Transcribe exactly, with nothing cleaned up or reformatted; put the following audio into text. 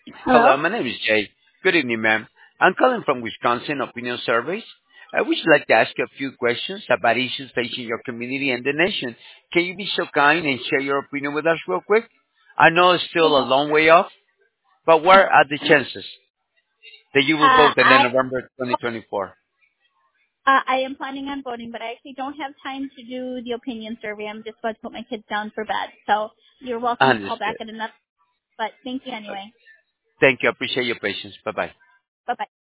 Hello? Hello, my name is Jay. Good evening, ma'am. I'm calling from Wisconsin Opinion Surveys. I would like to ask you a few questions about issues facing your community and the nation. Can you be so kind and share your opinion with us real quick? I know it's still a Okay. long way off, but what are the chances that you will Uh, vote in I November twenty twenty-four? uh, I am planning on voting, but I actually don't have time to do the opinion survey. I'm just about to put my kids down for bed. So you're welcome to call back Understood. at another. But thank you Uh, anyway. Thank you. I appreciate your patience. Bye-bye. Bye bye.